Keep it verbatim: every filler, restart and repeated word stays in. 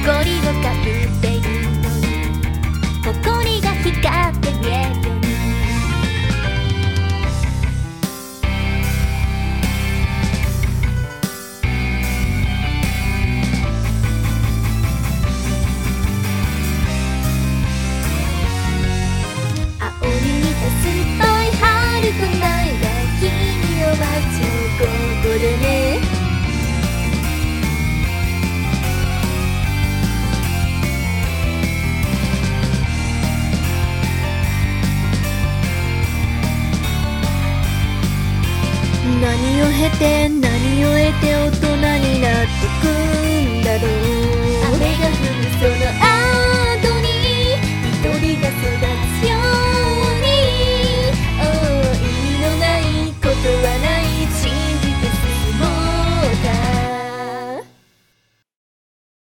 誇りをかぶっているのに誇りが光って見えるように青に似た酸っぱい春と前が君を待つここでね何を経て何を得て大人になってく